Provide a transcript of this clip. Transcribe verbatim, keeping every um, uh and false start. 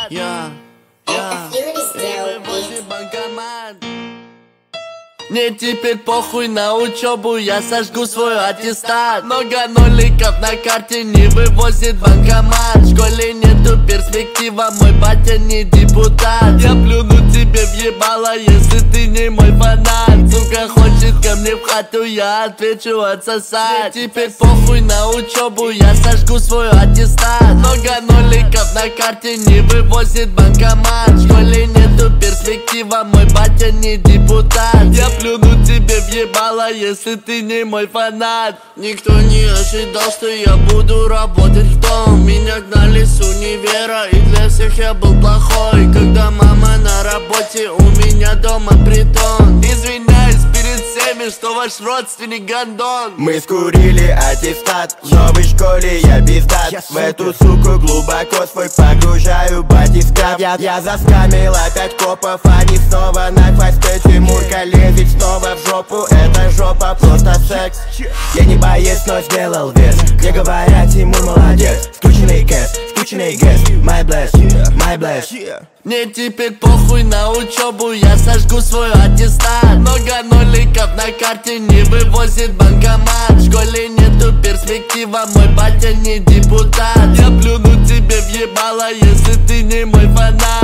Я, я, возле банкомат. Мне теперь похуй на учебу, я сожгу свой аттестат. Много ноликов на карте не вывозит банкомат. В школе нету перспектива, мой батя не депутат. Я плюну тебе в ебало, если ты не мой фанат. Сука хочет ко мне в хату, я отвечу отсосать. Мне теперь похуй на учебу, я сожгу свой аттестат. Много ноликов на карте не вывозит банкомат. В школе нету перспектива, мой батя не депутат. Я плюну тебе в ебало, если ты не мой фанат. Никто не ожидал, что я буду работать в том. Меня гнали с универа, и для всех я был плохой. Когда мама на работе, у меня дома притон. Извиняюсь перед всеми, что ваш родственник гандон. Мы скурили аттестат, в новой школе я пиздат. В эту суку глубоко свой погружаю батискаф. Я, я заскамил опять копов, они снова на хвосте. Тимурка лезет снова в жопу, эта жопа просто секс. Я не боец, но сделал вес. Мне говорят, Тимур молодец. Скрученный кэс, скрученный гэс. My bless, my bless. Мне теперь похуй на учебу, я сожгу свой аттестат. Много ноликов на карте не вывозит банкомат. В школе нету перспектива, мой батя не депутат. Я плюну тебе в ебало, если ты не мой фанат.